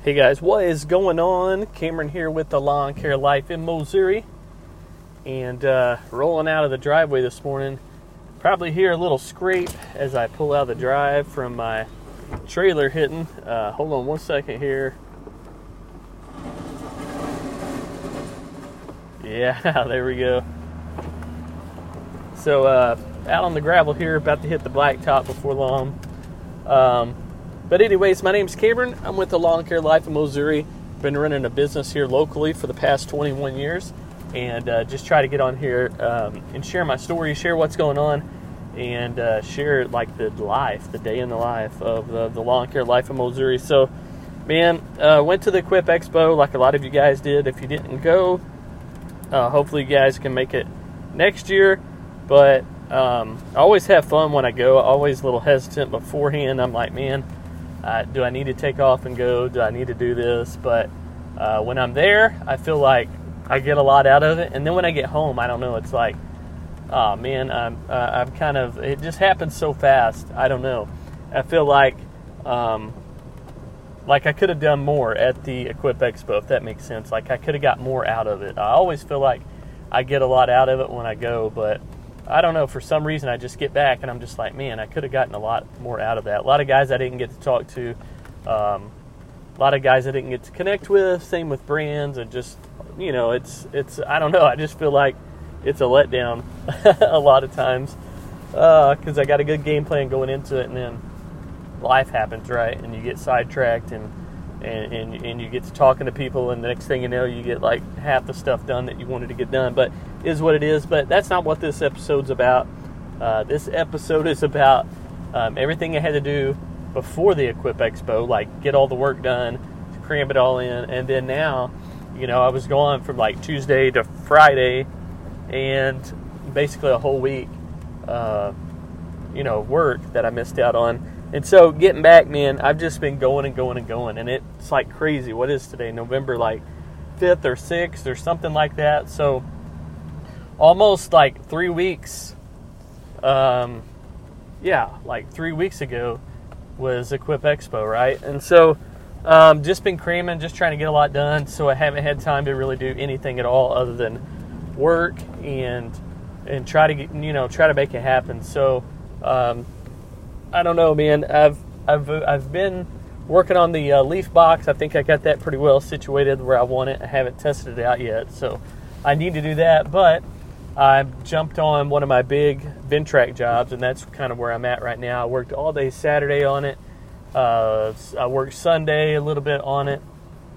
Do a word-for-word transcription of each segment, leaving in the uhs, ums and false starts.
Hey guys, what is going on? Cameron here with the Lawn Care Life in Missouri, and uh, rolling out of the driveway this morning. Probably hear a little scrape as I pull out of the drive from my trailer hitting. Uh, hold on one second here. Yeah, there we go. So uh, out on the gravel here, about to hit the blacktop before long. Um, But anyways, my name's Cameron. I'm with the Lawn Care Life in Missouri. Been running a business here locally for the past twenty-one years, and uh, just try to get on here um, and share my story, share what's going on, and uh, share like the life, the day in the life of the, the Lawn Care Life in Missouri. So, man, uh, went to the Equip Expo like a lot of you guys did. If you didn't go, uh, hopefully you guys can make it next year. But um, I always have fun when I go. Always a little hesitant beforehand. I'm like, man, Uh, do I need to take off and go? Do I need to do this? But uh, when I'm there, I feel like I get a lot out of it. And then when I get home, I don't know. It's like, oh man, I'm uh, I'm kind of. It just happens so fast. I don't know. I feel like um, like I could have done more at the Equip Expo, if that makes sense. Like I could have got more out of it. I always feel like I get a lot out of it when I go, but I don't know, for some reason I just get back and I'm just like, man, I could have gotten a lot more out of that. A lot of guys I didn't get to talk to, um, a lot of guys I didn't get to connect with, same with brands, and just, you know, it's, it's I don't know, I just feel like it's a letdown a lot of times, because uh, I got a good game plan going into it, and then life happens, right, and you get sidetracked, and, and, and, and you get to talking to people, and the next thing you know, you get like half the stuff done that you wanted to get done. But is what it is. But that's not what this episode's about. Uh, this episode is about um, everything I had to do before the Equip Expo, like get all the work done, cram it all in, and then now, you know, I was gone from like Tuesday to Friday, and basically a whole week, uh, you know, work that I missed out on. And so getting back, man, I've just been going and going and going, and it's like crazy. What is today? November like fifth or sixth or something like that. So almost like three weeks, um, yeah, like three weeks ago was Equip Expo, right? And so um, just been cramming, just trying to get a lot done. So I haven't had time to really do anything at all other than work and and try to get, you know, try to make it happen. So um, I don't know, man. I've I've I've been working on the uh, leaf box. I think I got that pretty well situated where I want it. I haven't tested it out yet, so I need to do that. But I jumped on one of my big Ventrac jobs, and that's kind of where I'm at right now. I worked all day Saturday on it. Uh, I worked Sunday a little bit on it,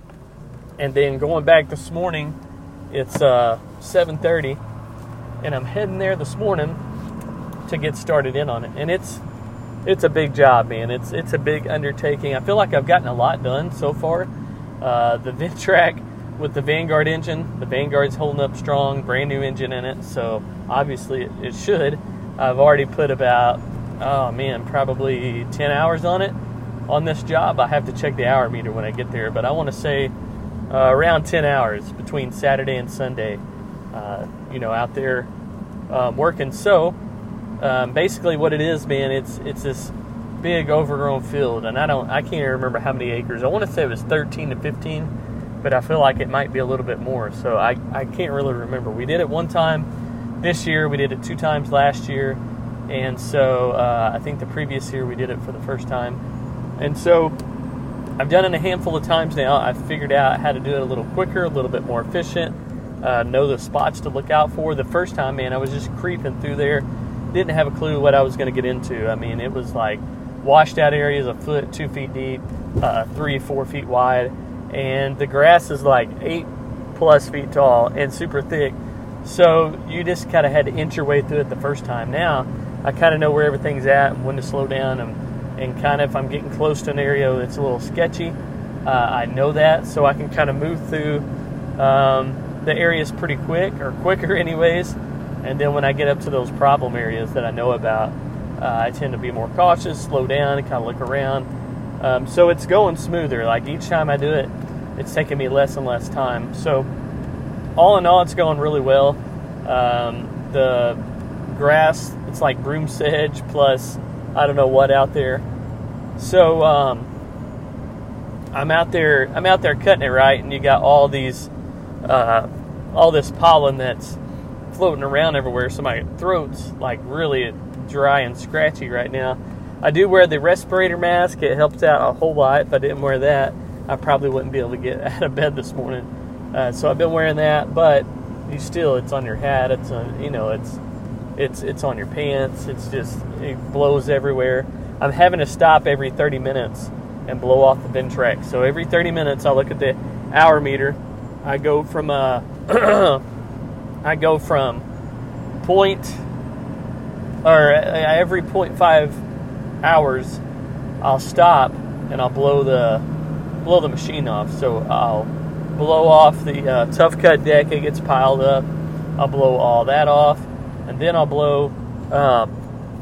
and then going back this morning, it's uh, seven thirty, and I'm heading there this morning to get started in on it. And it's It's a big job, man. It's it's a big undertaking. I feel like I've gotten a lot done so far. Uh, the Ventrac with the Vanguard engine, the Vanguard's holding up strong, brand new engine in it, so obviously it, it should. I've already put about, oh man, probably ten hours on it, on this job. I have to check the hour meter when I get there, but I want to say uh, around ten hours between Saturday and Sunday, uh, you know, out there um, working. So Um, basically what it is, man, it's it's this big overgrown field, and I don't I can't even remember how many acres. I want to say it was thirteen to fifteen, but I feel like it might be a little bit more, so I, I can't really remember. We did it one time this year, we did it two times last year, and so uh, I think the previous year we did it for the first time. And so I've done it a handful of times now. I've figured out how to do it a little quicker, a little bit more efficient, uh, know the spots to look out for. The first time, man, I was just creeping through there. Didn't have a clue what I was going to get into. I mean, it was like washed out areas a foot, two feet deep, uh, three, four feet wide, and the grass is like eight plus feet tall and super thick. So you just kind of had to inch your way through it the first time. Now I kind of know where everything's at and when to slow down, and, and kind of if I'm getting close to an area that's a little sketchy, uh, I know that, so I can kind of move through um, the areas pretty quick, or quicker anyways. And then when I get up to those problem areas that I know about, uh, I tend to be more cautious, slow down, and kind of look around. Um, so it's going smoother. Like each time I do it, it's taking me less and less time. So all in all, it's going really well. Um, the grass, it's like broom sedge plus I don't know what out there. So um, I'm out there. I'm out there cutting it right, and you got all these, uh, all this pollen that's floating around everywhere. So my throat's like really dry and scratchy right now. I do wear the respirator mask. It helps out a whole lot. If I didn't wear that, I probably wouldn't be able to get out of bed this morning. Uh, so I've been wearing that, but you still, it's on your hat. It's on, you know, it's it's it's on your pants. It's just, it blows everywhere. I'm having to stop every thirty minutes and blow off the Ventrac. So every thirty minutes, I look at the hour meter. I go from uh, I go from point or every point five hours, I'll stop and I'll blow the blow the machine off. So I'll blow off the uh, tough cut deck. It gets piled up. I'll blow all that off, and then I'll blow um,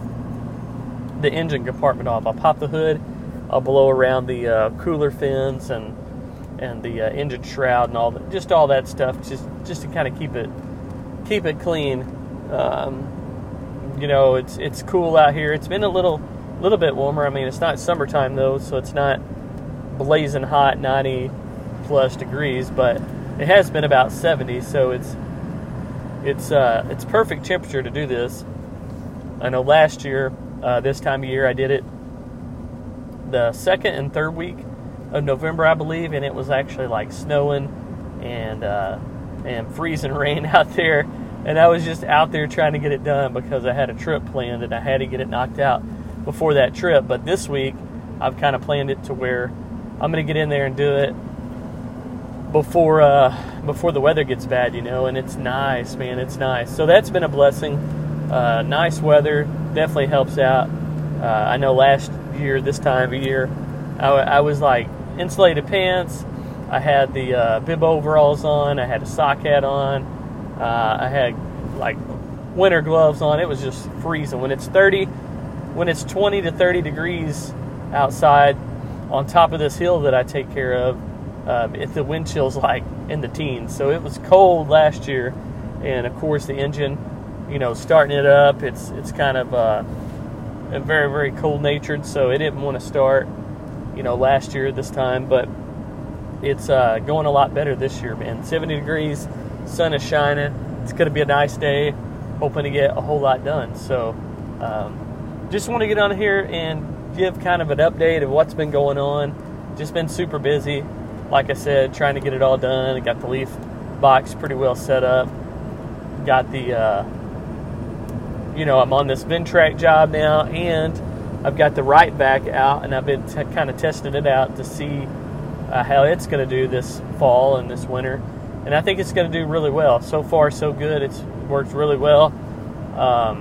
the engine compartment off. I'll pop the hood. I'll blow around the uh, cooler fins and and the uh, engine shroud and all that, just all that stuff, just just to kind of keep it keep it clean. Um, you know, it's it's cool out here. It's been a little little bit warmer. I mean, it's not summertime though, so it's not blazing hot, ninety plus degrees, but it has been about seventy, so it's it's uh, it's perfect temperature to do this. I know last year, uh, this time of year, I did it the second and third week of November, I believe, and it was actually like snowing and uh, and freezing rain out there, and I was just out there trying to get it done because I had a trip planned and I had to get it knocked out before that trip. But this week, I've kind of planned it to where I'm going to get in there and do it before uh, before the weather gets bad, you know, and it's nice, man, it's nice. So that's been a blessing. Uh, nice weather definitely helps out. Uh, I know last year, this time of year, I, I was like insulated pants. I had the uh, bib overalls on. I had a sock hat on. Uh, I had like winter gloves on. It was just freezing. When it's thirty, when it's twenty to thirty degrees outside on top of this hill that I take care of, um, it, the wind chill's like in the teens. So it was cold last year, and of course the engine, you know, starting it up, it's it's kind of uh, very, very cold-natured, so it didn't want to start, you know, last year this time, but it's uh, going a lot better this year, man. seventy degrees, sun is shining. It's going to be a nice day, hoping to get a whole lot done. So um, just want to get on here and give kind of an update of what's been going on. Just been super busy, like I said, trying to get it all done. I got the leaf box pretty well set up. Got the... Uh, You know, I'm on this Ventrac job now, and I've got the right back out, and I've been t- kind of testing it out to see uh, how it's going to do this fall and this winter, and I think it's going to do really well. So far, so good. It's worked really well. Um,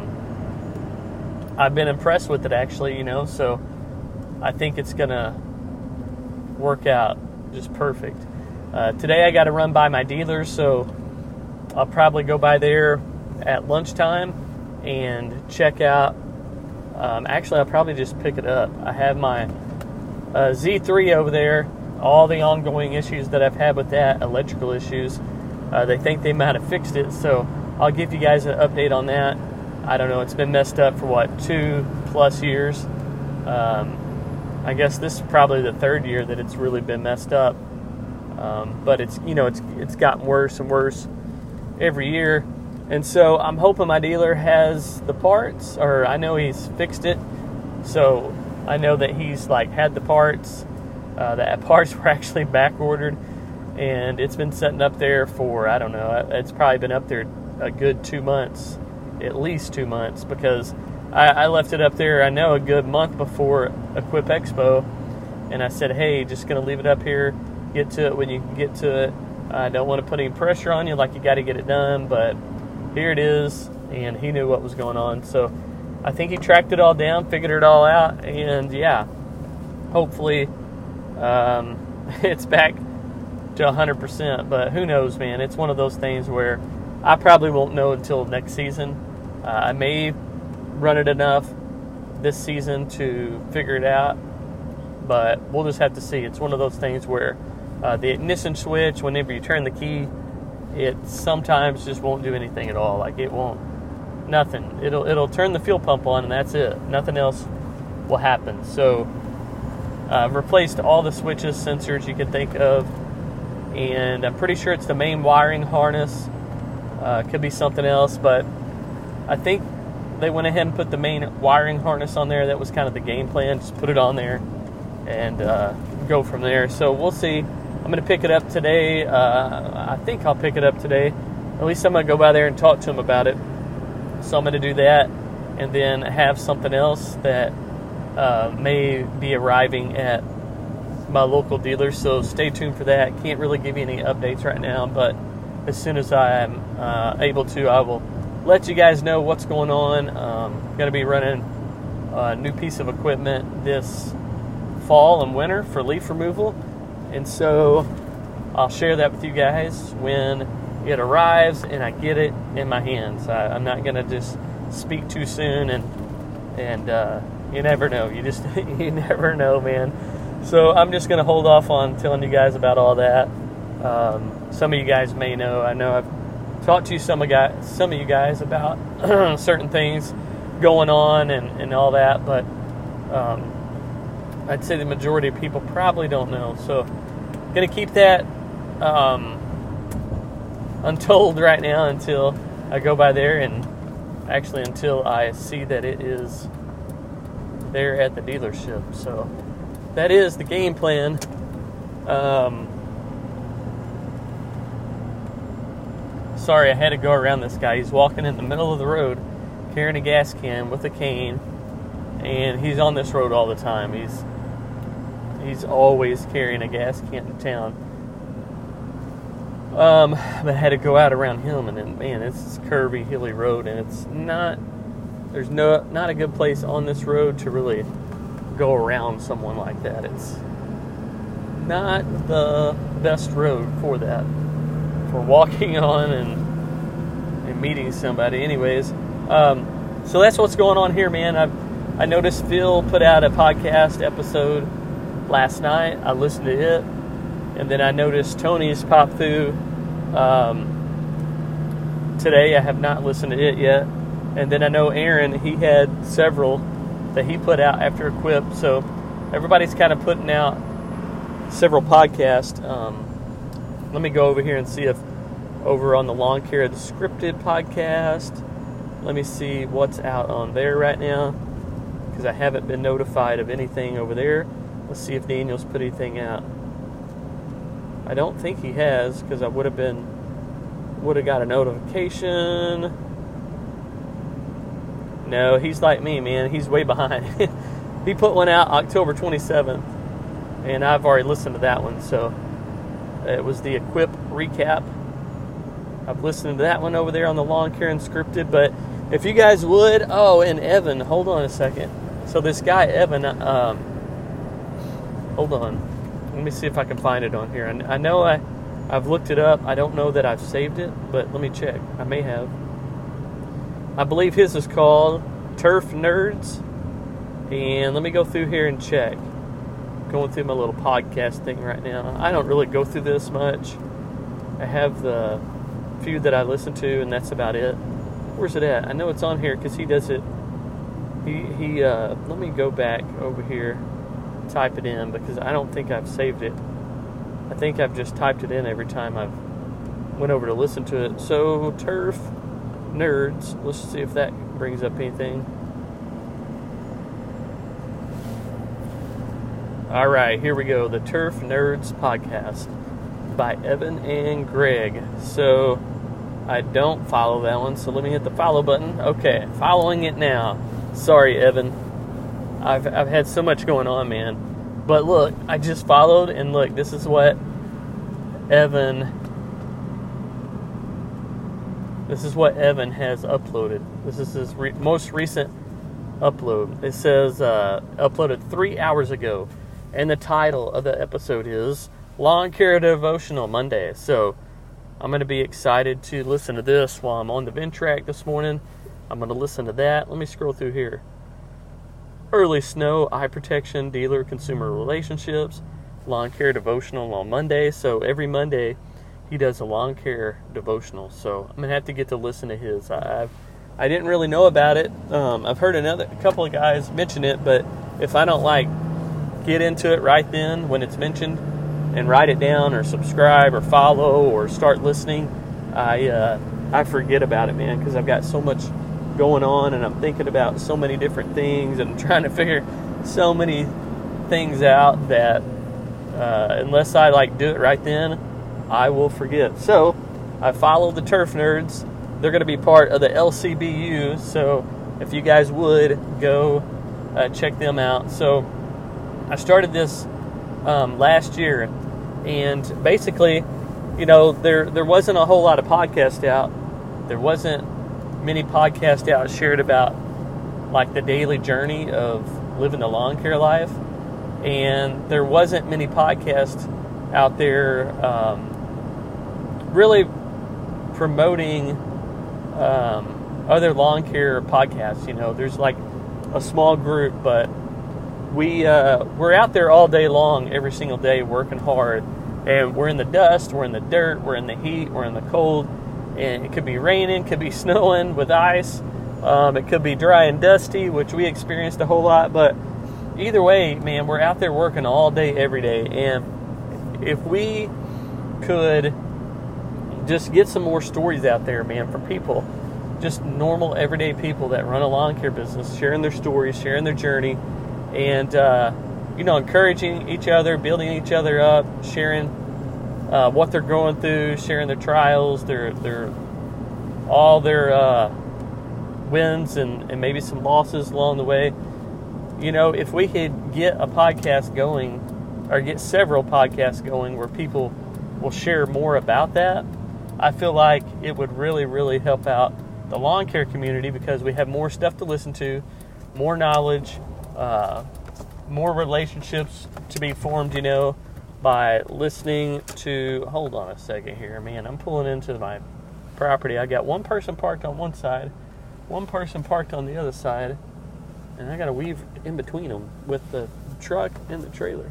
I've been impressed with it, actually, you know, so I think it's going to work out just perfect. Uh, today, I got to run by my dealers, so I'll probably go by there at lunchtime and check out. Um, actually, I'll probably just pick it up. I have my uh, Z three over there. All the ongoing issues that I've had with that, electrical issues, uh, they think they might have fixed it. So I'll give you guys an update on that. I don't know. It's been messed up for what, two plus years. Um, I guess this is probably the third year that it's really been messed up. Um, but it's you know it's it's gotten worse and worse every year. And so I'm hoping my dealer has the parts, or I know he's fixed it. So I know that he's like had the parts. Uh, the parts were actually back ordered, and it's been sitting up there for, I don't know, it's probably been up there a good two months, at least two months, because I, I left it up there, I know, a good month before Equip Expo, and I said, hey, just going to leave it up here, get to it when you can get to it. I don't want to put any pressure on you, like you got to get it done, but here it is, and he knew what was going on. So I think he tracked it all down, figured it all out, and yeah, hopefully um, it's back to one hundred percent. But who knows, man? It's one of those things where I probably won't know until next season. Uh, I may run it enough this season to figure it out, but we'll just have to see. It's one of those things where uh, the ignition switch, whenever you turn the key, it sometimes just won't do anything at all. Like it won't, nothing. It'll it'll turn the fuel pump on and that's it. Nothing else will happen. So Uh, replaced all the switches, sensors you could think of, and I'm pretty sure it's the main wiring harness. Uh, could be something else, but I think they went ahead and put the main wiring harness on there. That was kind of the game plan. Just put it on there and uh, go from there. So we'll see. I'm going to pick it up today. Uh, I think I'll pick it up today. At least I'm going to go by there and talk to him about it. So I'm going to do that and then have something else that uh, may be arriving at my local dealer. So stay tuned for that. Can't really give you any updates right now, but as soon as I'm uh, able to, I will let you guys know what's going on. Um, going to be running a new piece of equipment this fall and winter for leaf removal. And so I'll share that with you guys when it arrives and I get it in my hands. I, I'm not going to just speak too soon, and and uh, you never know. You just you never know, man. So I'm just going to hold off on telling you guys about all that. Um, some of you guys may know. I know I've talked to you some of guys, some of you guys about certain things going on and, and all that, but um, I'd say the majority of people probably don't know. So I'm going to keep that um, untold right now until I go by there, and actually until I see that it is there at the dealership. So that is the game plan. Um, sorry, I had to go around this guy. He's walking in the middle of the road carrying a gas can with a cane, and he's on this road all the time. He's he's always carrying a gas can to town. Um, but I had to go out around him, and then, man, it's this curvy, hilly road, and it's not, there's no, not a good place on this road to really go around someone like that. It's not the best road for that, for walking on and and meeting somebody. Anyways, um, so that's what's going on here, man. I've I noticed Phil put out a podcast episode last night. I listened to it, and then I noticed Tony's pop through um, today. I have not listened to it yet. And then I know Aaron, he had several that he put out after Equip. So everybody's kind of putting out several podcasts. Um, let me go over here and see if over on the Lawn Care, the Scripted podcast, let me see what's out on there right now, because I haven't been notified of anything over there. Let's see if Daniel's put anything out. I don't think he has, because I would have been would have got a notification. No, he's like me, man. He's way behind. He put one out October twenty-seventh, and I've already listened to that one. So it was the Equip recap. I've listened to that one over there on the Lawn Care and Scripted. But if you guys would, oh, and Evan, hold on a second. So this guy Evan, um, hold on. Let me see if I can find it on here. I, I know I, I've looked it up. I don't know that I've saved it, but let me check. I may have. I believe his is called Turf Nerds. And let me go through here and check. Going through my little podcast thing right now. I don't really go through this much. I have the few that I listen to, and that's about it. Where's it at? I know it's on here because he does it. He, he uh, let me go back over here. Type it in, because I don't think I've saved it. I think I've just typed it in every time I've went over to listen to it. So Turf Nerds, let's see if that brings up anything. All right, here we go. The Turf Nerds podcast by Evan and Greg. So I don't follow that one, so let me hit the follow button. Okay, following it now. Sorry, Evan. I've I've had so much going on, man. But look, I just followed, and look, this is what Evan, this is what Evan has uploaded. This is his re- most recent upload. It says, uh, uploaded three hours ago. And the title of the episode is Lawn Care Devotional Monday. So I'm going to be excited to listen to this while I'm on the Ventrac this morning. I'm going to listen to that. Let me scroll through here. Early snow, eye protection, dealer, consumer relationships, lawn care devotional on Monday. So every Monday he does a lawn care devotional. So I'm going to have to get to listen to his. I've, I didn't really know about it. Um, I've heard another a couple of guys mention it, but if I don't like get into it right then when it's mentioned and write it down or subscribe or follow or start listening, I uh, I forget about it, man, because I've got so much going on and I'm thinking about so many different things and trying to figure so many things out that uh, unless I like do it right then, I will forget. So I follow the Turf Nerds. They're going to be part of the L C B U, so if you guys would go uh, check them out. So I started this um, last year, and basically, you know, there there wasn't a whole lot of podcasts out. There wasn't many podcasts out shared about like the daily journey of living the lawn care life, and there wasn't many podcasts out there um, really promoting um, other lawn care podcasts. You know, there's like a small group, but we uh, we're out there all day long, every single day, working hard, and we're in the dust, we're in the dirt, we're in the heat, we're in the cold, and it could be raining, could be snowing with ice, um, it could be dry and dusty, which we experienced a whole lot. But either way, man, we're out there working all day, every day, and if we could just get some more stories out there, man, from people, just normal, everyday people that run a lawn care business, sharing their stories, sharing their journey, and, uh, you know, encouraging each other, building each other up, sharing uh, what they're going through, sharing their trials, their, their all their uh, wins and, and maybe some losses along the way. You know, if we could get a podcast going, or get several podcasts going where people will share more about that, I feel like it would really, really help out the lawn care community, because we have more stuff to listen to, more knowledge, uh, more relationships to be formed, you know, by listening to, hold on a second here, man, I'm pulling into my property. I got one person parked on one side, one person parked on the other side, and I got to weave in between them with the truck and the trailer.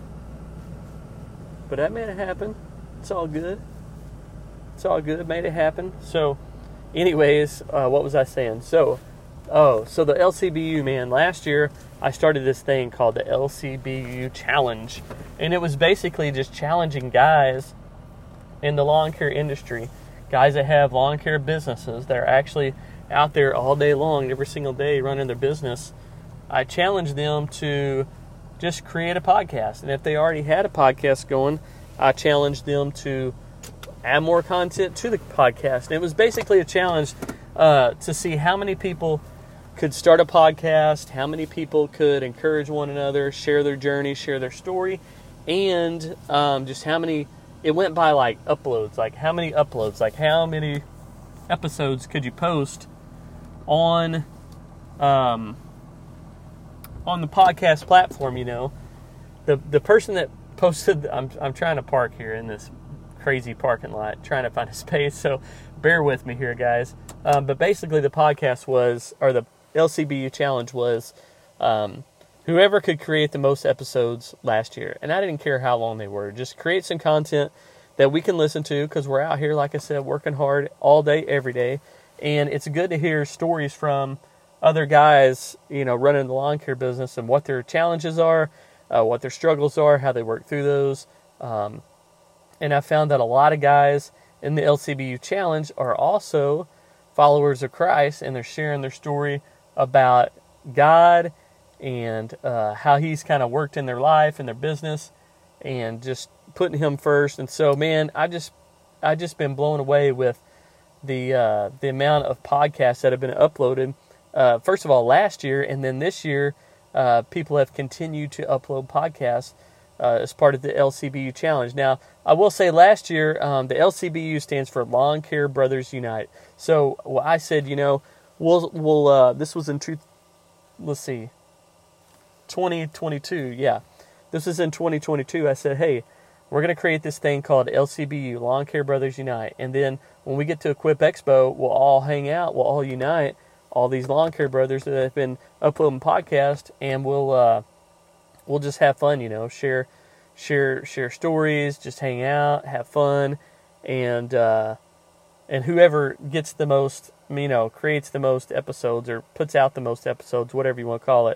But that made it happen. It's all good. It's all good. Made it happen. So, anyways, uh, what was I saying? So, oh, so the L C B U, man, last year I started this thing called the L C B U Challenge, and it was basically just challenging guys in the lawn care industry, guys that have lawn care businesses that are actually out there all day long, every single day, running their business. I challenged them to just create a podcast, and if they already had a podcast going, I challenged them to add more content to the podcast. And it was basically a challenge uh, to see how many people could start a podcast, how many people could encourage one another, share their journey, share their story, and um, just how many, it went by like uploads, like how many uploads, like how many episodes could you post on um, on the podcast platform, you know. The the person that posted, I'm I'm trying to park here in this crazy parking lot, trying to find a space, so bear with me here, guys. Um, but basically the podcast was, or the L C B U challenge was, um, whoever could create the most episodes last year. And I didn't care how long they were. Just create some content that we can listen to, because we're out here, like I said, working hard all day, every day. And it's good to hear stories from other guys, you know, running the lawn care business, and what their challenges are, uh, what their struggles are, how they work through those. Um, and I found that a lot of guys in the L C B U challenge are also followers of Christ, and they're sharing their story about God and uh, how he's kind of worked in their life and their business, and just putting him first. And so, man, I just I just been blown away with the uh, the amount of podcasts that have been uploaded. Uh, first of all, last year, and then this year, uh, people have continued to upload podcasts uh, as part of the L C B U challenge. Now, I will say, last year, um, the L C B U stands for Lawn Care Brothers Unite. So, well, I said, you know, we'll we'll uh, this was in two, let's see, twenty twenty-two. Yeah, this was in twenty twenty-two. I said, hey, we're going to create this thing called L C B U, Lawn Care Brothers Unite. And then when we get to Equip Expo, we'll all hang out, we'll all unite, all these lawn care brothers that have been uploading podcasts, and we'll uh, we'll just have fun, you know, share share share stories, just hang out, have fun, and uh, and whoever gets the most, you know, creates the most episodes or puts out the most episodes, whatever you want to call it,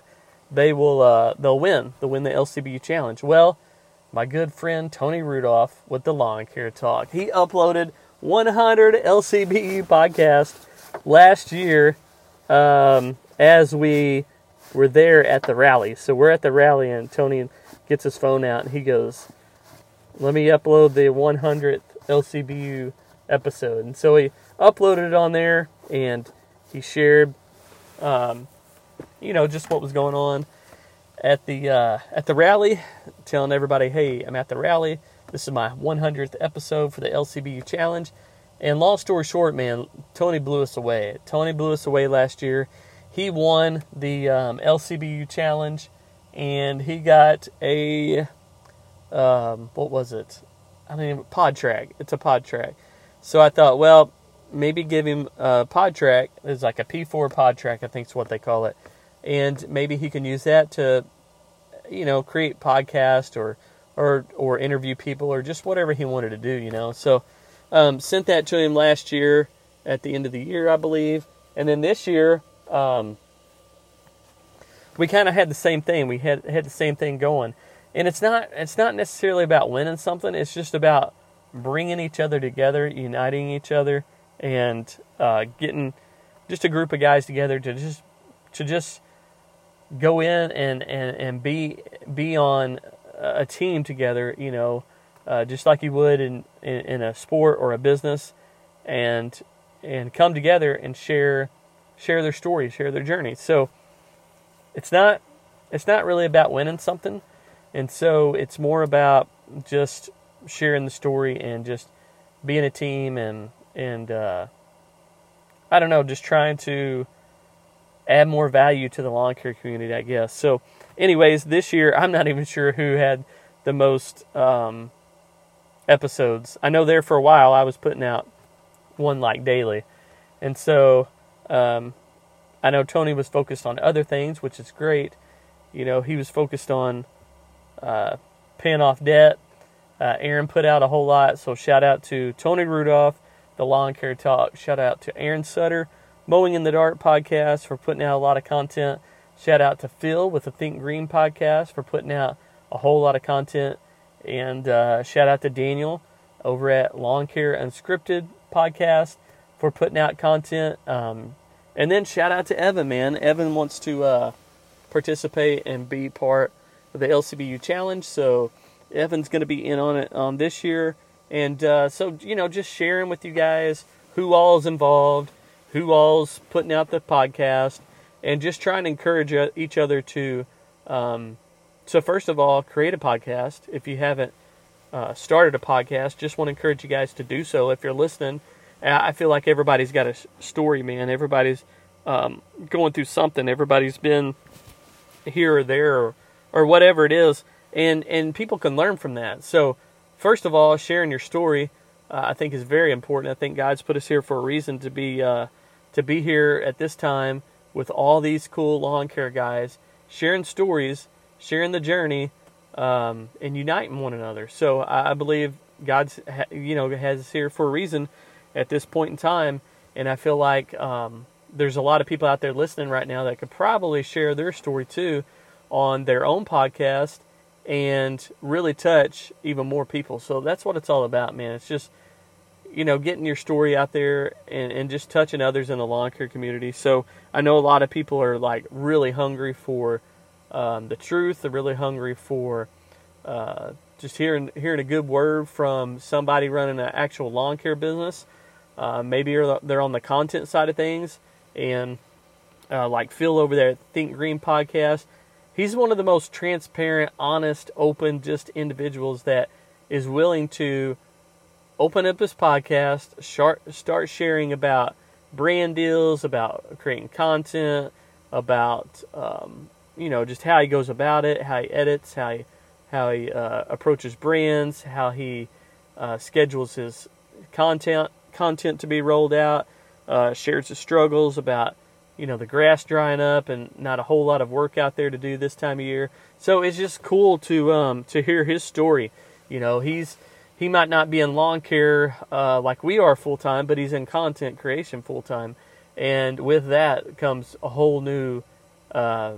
they will uh, they'll win. They'll win the L C B U Challenge. Well, my good friend Tony Rudolph with the Lawn Care Talk, he uploaded one hundred L C B U podcasts last year um, as we were there at the rally. So we're at the rally, and Tony gets his phone out, and he goes, let me upload the one hundredth L C B U episode. And so he uploaded it on there, and he shared, um, you know, just what was going on at the uh, at the rally, telling everybody, hey, I'm at the rally. This is my one hundredth episode for the L C B U Challenge. And long story short, man, Tony blew us away. Tony blew us away last year. He won the um, L C B U Challenge, and he got a, um, what was it? I don't even, pod track. It's a pod track. So I thought, well, maybe give him a pod track. It's like a P four pod track, I think is what they call it. And maybe he can use that to, you know, create podcast or, or, or interview people or just whatever he wanted to do, you know. So um, sent that to him last year at the end of the year, I believe. And then this year, um, we kind of had the same thing. We had had the same thing going. And it's not it's not necessarily about winning something. It's just about bringing each other together, uniting each other, and uh, getting just a group of guys together to just to just go in and, and, and be be on a team together, you know, uh, just like you would in, in, in a sport or a business, and and come together and share share their stories, share their journey. So it's not it's not really about winning something. And so it's more about just sharing the story and just being a team and, and uh, I don't know, just trying to add more value to the lawn care community, I guess. So anyways, this year, I'm not even sure who had the most um, episodes. I know there for a while I was putting out one like daily. And so um, I know Tony was focused on other things, which is great. You know, he was focused on Uh, paying off debt. Uh, Aaron put out a whole lot, so shout out to Tony Rudolph, the Lawn Care Talk. Shout out to Aaron Sutter, Mowing in the Dark podcast, for putting out a lot of content. Shout out to Phil with the Think Green podcast for putting out a whole lot of content. And uh, shout out to Daniel over at Lawn Care Unscripted podcast for putting out content. Um, and then shout out to Evan, man. Evan wants to uh, participate and be part the L C B U Challenge, so Evan's going to be in on it um, this year, and uh, so, you know, just sharing with you guys who all's involved, who all's putting out the podcast, and just trying to encourage each other to, um, so first of all, create a podcast. If you haven't uh, started a podcast, just want to encourage you guys to do so. If you're listening, I feel like everybody's got a story, man. Everybody's um, going through something. Everybody's been here or there, or or whatever it is, and, and people can learn from that. So, first of all, sharing your story, uh, I think is very important. I think God's put us here for a reason to be uh, to be here at this time with all these cool lawn care guys, sharing stories, sharing the journey, um, and uniting one another. So, I, I believe God's you know has us here for a reason at this point in time, and I feel like um, there's a lot of people out there listening right now that could probably share their story too on their own podcast and really touch even more people. So that's what it's all about, man. It's just, you know, getting your story out there and, and just touching others in the lawn care community. So I know a lot of people are like really hungry for um, the truth. They're really hungry for uh, just hearing hearing a good word from somebody running an actual lawn care business. Uh, maybe they're on the content side of things, and uh, like Phil over there at Think Green podcast. He's one of the most transparent, honest, open, just individuals that is willing to open up his podcast, start sharing about brand deals, about creating content, about, um, you know, just how he goes about it, how he edits, how he, how he uh, approaches brands, how he uh, schedules his content, content to be rolled out, uh, shares his struggles about, you know, the grass drying up and not a whole lot of work out there to do this time of year. So it's just cool to um, to hear his story. You know, he's he might not be in lawn care uh, like we are full time, but he's in content creation full time. And with that comes a whole new uh,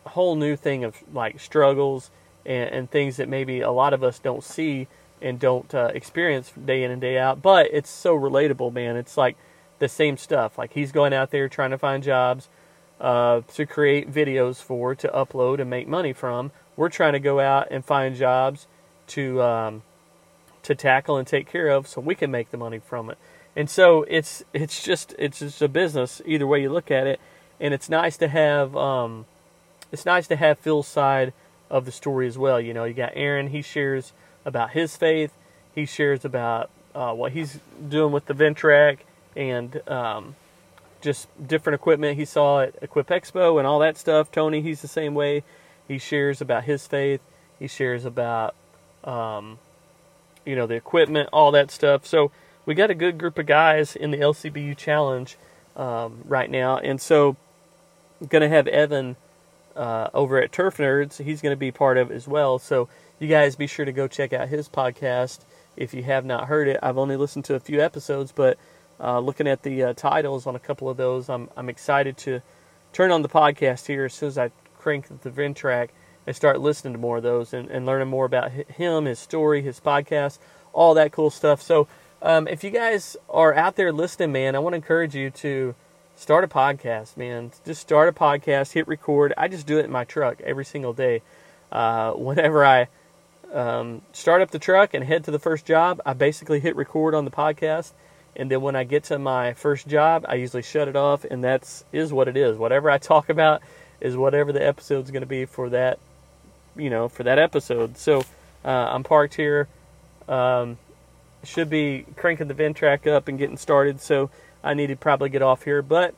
whole new thing of like struggles and, and things that maybe a lot of us don't see and don't uh, experience day in and day out. But it's so relatable, man. It's like the same stuff. Like he's going out there trying to find jobs uh, to create videos for, to upload and make money from. We're trying to go out and find jobs to um, to tackle and take care of, so we can make the money from it. And so it's it's just it's just a business either way you look at it. And it's nice to have um, it's nice to have Phil's side of the story as well. You know, you got Aaron. He shares about his faith. He shares about uh, what he's doing with the Ventrac and um, just different equipment he saw at Equip Expo and all that stuff. Tony, he's the same way. He shares about his faith. He shares about, um, you know, the equipment, all that stuff. So we got a good group of guys in the L C B U Challenge um, right now. And so I'm going to have Evan uh, over at Turf Nerds. He's going to be part of it as well. So you guys be sure to go check out his podcast if you have not heard it. I've only listened to a few episodes, but uh, looking at the uh, titles on a couple of those, I'm I'm excited to turn on the podcast here as soon as I crank the Ventrac and start listening to more of those and, and learning more about him, his story, his podcast, all that cool stuff. So um, if you guys are out there listening, man, I want to encourage you to start a podcast, man. Just start a podcast, hit record. I just do it in my truck every single day. Uh, whenever I um, start up the truck and head to the first job, I basically hit record on the podcast. And then when I get to my first job, I usually shut it off, and that's is what it is. Whatever I talk about is whatever the episode's going to be for that, you know, for that episode. So uh, I'm parked here. Um, should be cranking the Ventrac up and getting started. So I need to probably get off here. But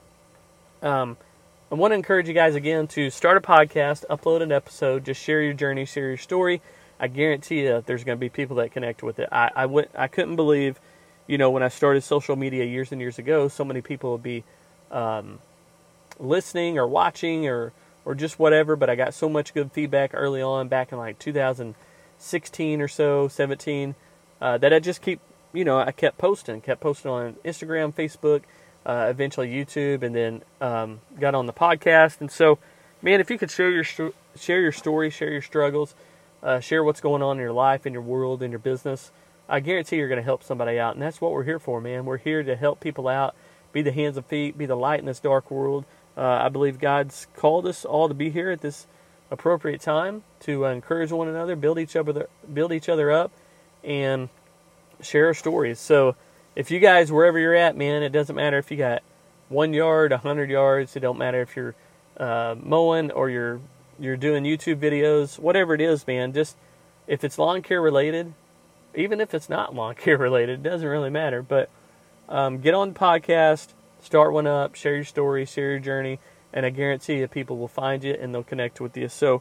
um, I want to encourage you guys again to start a podcast, upload an episode, just share your journey, share your story. I guarantee you there's going to be people that connect with it. I, I, went, I couldn't believe, you know, when I started social media years and years ago, so many people would be um, listening or watching or or just whatever, but I got so much good feedback early on back in like two thousand sixteen or so, seventeen, uh, that I just keep, you know, I kept posting, kept posting on Instagram, Facebook, uh, eventually YouTube, and then um, got on the podcast. And so, man, if you could share your share your story, share your struggles, uh, share what's going on in your life, in your world, in your business, I guarantee you're going to help somebody out. And that's what we're here for, man. We're here to help people out, be the hands and feet, be the light in this dark world. Uh, I believe God's called us all to be here at this appropriate time to uh, encourage one another, build each other, build each other up, and share our stories. So if you guys, wherever you're at, man, it doesn't matter if you got one yard, a hundred yards. It don't matter if you're uh, mowing or you're you're doing YouTube videos, whatever it is, man. Just if it's lawn care related, even if it's not lawn care related, it doesn't really matter. But um, get on the podcast. Start one up, share your story, share your journey, and I guarantee you people will find you and they'll connect with you. So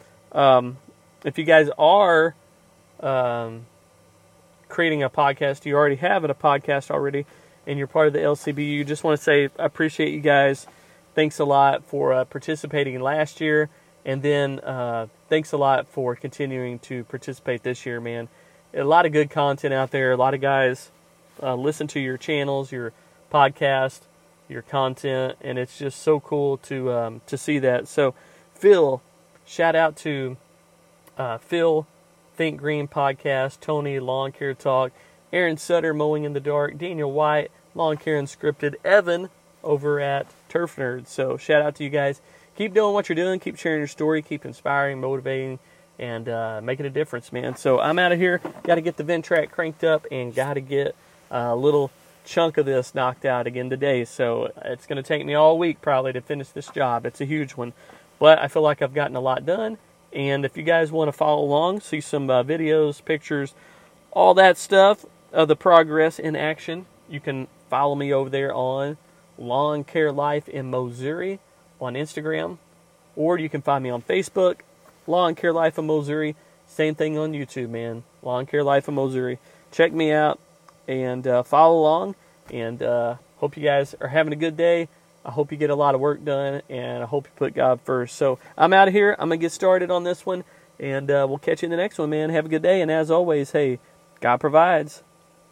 um, if you guys are um, creating a podcast, you already have it, a podcast already, and you're part of the L C B U, just want to say I appreciate you guys. Thanks a lot for uh, participating last year, and then uh, thanks a lot for continuing to participate this year, man. A lot of good content out there. A lot of guys uh, listen to your channels, your podcast, your content, and it's just so cool to um, to see that. So Phil, shout out to uh, Phil, Think Green Podcast, Tony, Lawn Care Talk, Aaron Sutter, Mowing in the Dark, Daniel White, Lawn Care Unscripted, Evan over at Turf Nerds. So shout out to you guys. Keep doing what you're doing, keep sharing your story, keep inspiring, motivating, and uh, making a difference, man. So I'm out of here, got to get the Ventrac cranked up and got to get a little chunk of this knocked out again today. So it's going to take me all week probably to finish this job. It's a huge one, but I feel like I've gotten a lot done. And if you guys want to follow along, see some uh, videos, pictures, all that stuff of the progress in action, you can follow me over there on Lawn Care Life in Missouri on Instagram, or you can find me on Facebook, Lawn Care Life in Missouri. Same thing on YouTube, man. Lawn Care Life in Missouri. Check me out and uh, follow along, and uh, hope you guys are having a good day. I hope you get a lot of work done, and I hope you put God first. So I'm out of here. I'm going to get started on this one, and uh, we'll catch you in the next one, man. Have a good day, and as always, hey, God provides.